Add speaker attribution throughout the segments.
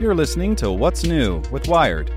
Speaker 1: You're listening to What's New with Wired.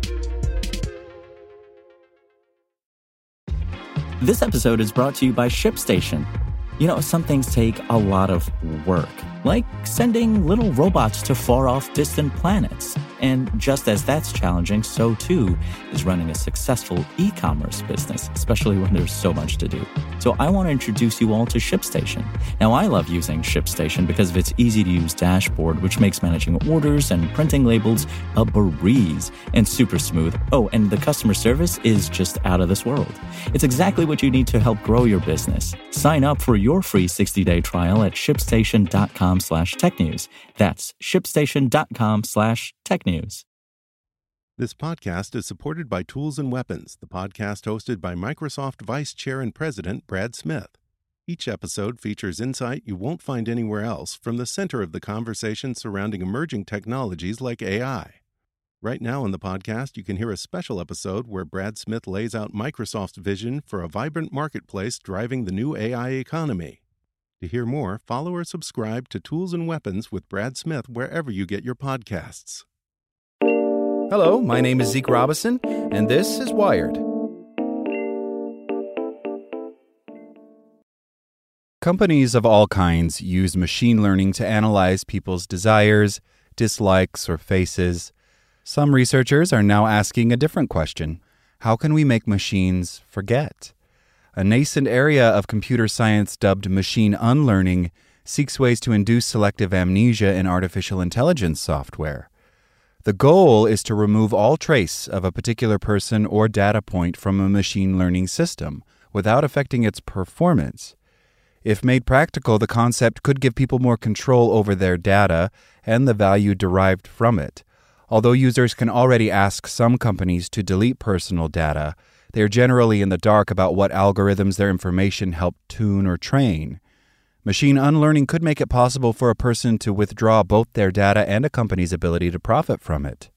Speaker 2: This episode is brought to you by ShipStation. You know, some things take a lot of work, like sending little robots to far-off distant planets. And just as that's challenging, so too is running a successful e-commerce business, especially when there's so much to do. So I want to introduce you all to ShipStation. Now, I love using ShipStation because of its easy-to-use dashboard, which makes managing orders and printing labels a breeze and super smooth. Oh, and the customer service is just out of this world. It's exactly what you need to help grow your business. Sign up for your free 60-day trial at shipstation.com/technews. That's shipstation.com/technews.
Speaker 3: This podcast is supported by Tools and Weapons, the podcast hosted by Microsoft Vice Chair and President Brad Smith. Each episode features insight you won't find anywhere else from the center of the conversation surrounding emerging technologies like AI. Right now on the podcast, you can hear a special episode where Brad Smith lays out Microsoft's vision for a vibrant marketplace driving the new AI economy. To hear more, follow or subscribe to Tools and Weapons with Brad Smith wherever you get your podcasts.
Speaker 1: Hello, my name is Zeke Robison, and this is Wired. Companies of all kinds use machine learning to analyze people's desires, dislikes, or faces. Some researchers are now asking a different question. How can we make machines forget? A nascent area of computer science dubbed machine unlearning seeks ways to induce selective amnesia in artificial intelligence software. The goal is to remove all trace of a particular person or data point from a machine learning system without affecting its performance. If made practical, the concept could give people more control over their data and the value derived from it. Although users can already ask some companies to delete personal data, they are generally in the dark about what algorithms their information helped tune or train. Machine unlearning could make it possible for a person to withdraw both their data and a company's ability to profit from it.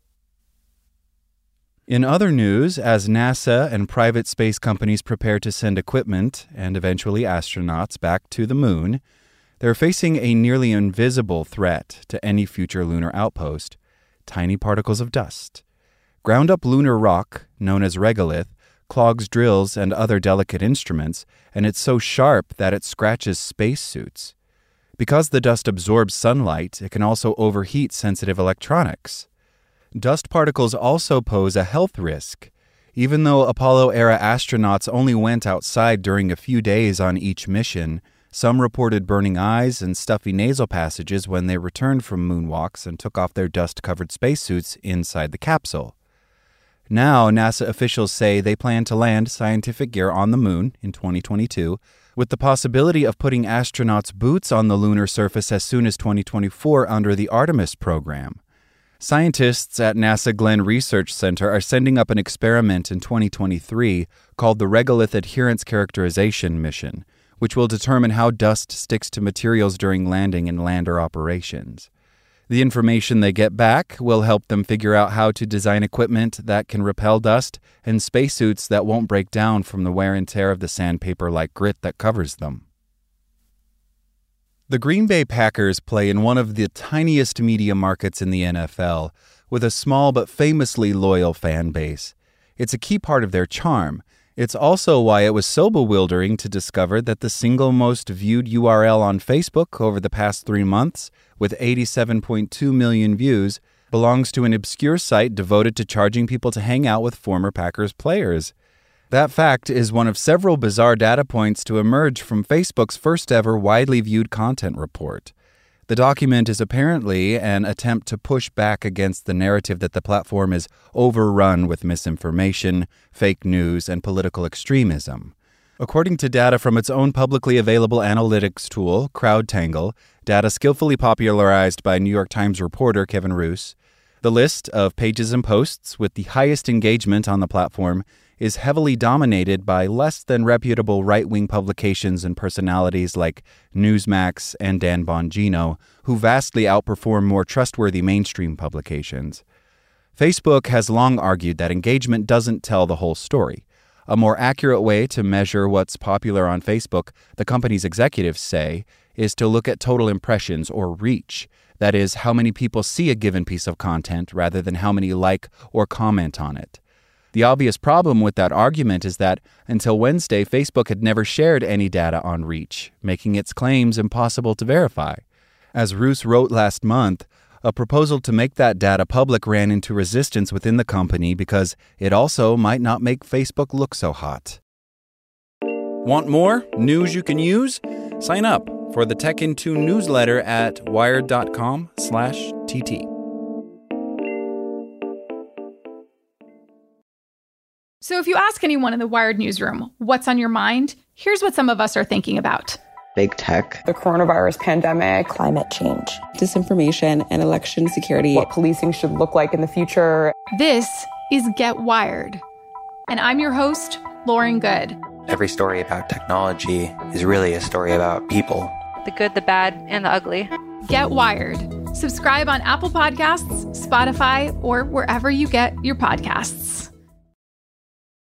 Speaker 1: In other news, as NASA and private space companies prepare to send equipment and eventually astronauts back to the moon, they're facing a nearly invisible threat to any future lunar outpost: tiny particles of dust. Ground-up lunar rock, known as regolith, clogs drills and other delicate instruments, and it's so sharp that it scratches spacesuits. Because the dust absorbs sunlight, it can also overheat sensitive electronics. Dust particles also pose a health risk. Even though Apollo-era astronauts only went outside during a few days on each mission, some reported burning eyes and stuffy nasal passages when they returned from moonwalks and took off their dust-covered spacesuits inside the capsule. Now, NASA officials say they plan to land scientific gear on the moon in 2022, with the possibility of putting astronauts' boots on the lunar surface as soon as 2024 under the Artemis program. Scientists at NASA Glenn Research Center are sending up an experiment in 2023 called the Regolith Adherence Characterization Mission, which will determine how dust sticks to materials during landing and lander operations. The information they get back will help them figure out how to design equipment that can repel dust and spacesuits that won't break down from the wear and tear of the sandpaper-like grit that covers them. The Green Bay Packers play in one of the tiniest media markets in the NFL, with a small but famously loyal fan base. It's a key part of their charm. It's also why it was so bewildering to discover that the single most viewed URL on Facebook over the past 3 months, with 87.2 million views, belongs to an obscure site devoted to charging people to hang out with former Packers players. That fact is one of several bizarre data points to emerge from Facebook's first-ever widely viewed content report. The document is apparently an attempt to push back against the narrative that the platform is overrun with misinformation, fake news, and political extremism. According to data from its own publicly available analytics tool, CrowdTangle, data skillfully popularized by New York Times reporter Kevin Roose, the list of pages and posts with the highest engagement on the platform is heavily dominated by less than reputable right-wing publications and personalities like Newsmax and Dan Bongino, who vastly outperform more trustworthy mainstream publications. Facebook has long argued that engagement doesn't tell the whole story. A more accurate way to measure what's popular on Facebook, the company's executives say, is to look at total impressions or reach. That is, how many people see a given piece of content rather than how many like or comment on it. The obvious problem with that argument is that until Wednesday, Facebook had never shared any data on reach, making its claims impossible to verify. As Roos wrote last month, a proposal to make that data public ran into resistance within the company because it also might not make Facebook look so hot. Want more news you can use? Sign up for the Tech in 2 newsletter at wired.com/TT.
Speaker 4: So if you ask anyone in the Wired newsroom what's on your mind, here's what some of us are thinking about.
Speaker 5: Big tech,
Speaker 6: the coronavirus pandemic,
Speaker 7: climate change, disinformation, and election security.
Speaker 6: What policing should look like in the future.
Speaker 4: This is Get Wired. And I'm your host, Lauren Good.
Speaker 8: Every story about technology is really a story about people.
Speaker 9: The good, the bad, and the ugly.
Speaker 4: Get Wired. Subscribe on Apple Podcasts, Spotify, or wherever you get your podcasts.